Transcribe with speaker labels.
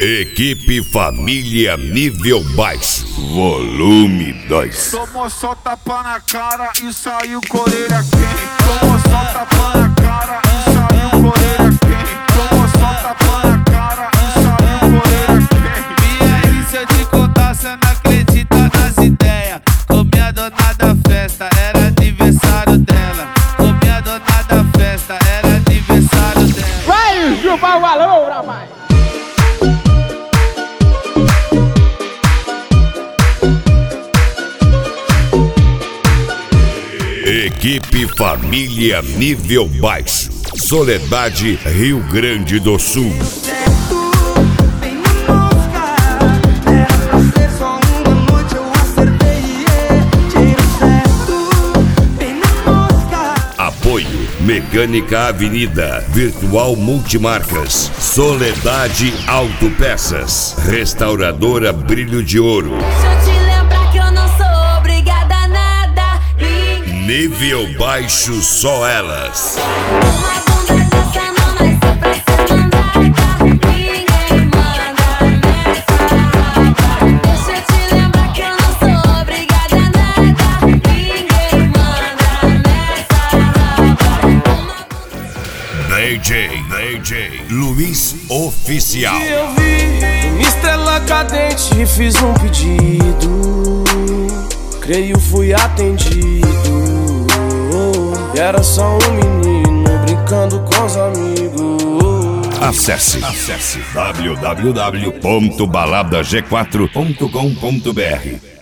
Speaker 1: Equipe Família Nível Baixo, volume 2.
Speaker 2: Tomou só tapa na cara e saiu coreira quente. Tomou só tapa na cara e saiu coreira quente. Tomou só tapa na cara e saiu coreira quente.
Speaker 3: E aí, se eu te contar, cê não acredita nas ideias. Com minha dona da festa, era aniversário dela. Com minha dona da festa, era aniversário dela.
Speaker 4: Vai chupar o valor, rapaz!
Speaker 1: Equipe Família Nível Baixo, Soledade, Rio Grande do Sul. Apoio Mecânica Avenida, Virtual Multimarcas, Soledade Autopeças, Restauradora Brilho de Ouro.
Speaker 5: Deixa eu te lembrar que eu não sou obrigada a nada.
Speaker 1: Nível Baixo, só elas.
Speaker 5: Uma bunda dessa não nasceu pra ser mandada. Ninguém manda nessa. Deixa eu te lembrar que eu não sou obrigada a nada. Ninguém manda nessa.
Speaker 1: DJ Luiz Oficial.
Speaker 6: E eu vi uma estrela cadente e fiz um pedido. Creio fui atendido. E era só um menino brincando com os amigos.
Speaker 1: Acesse www.baladag4.com.br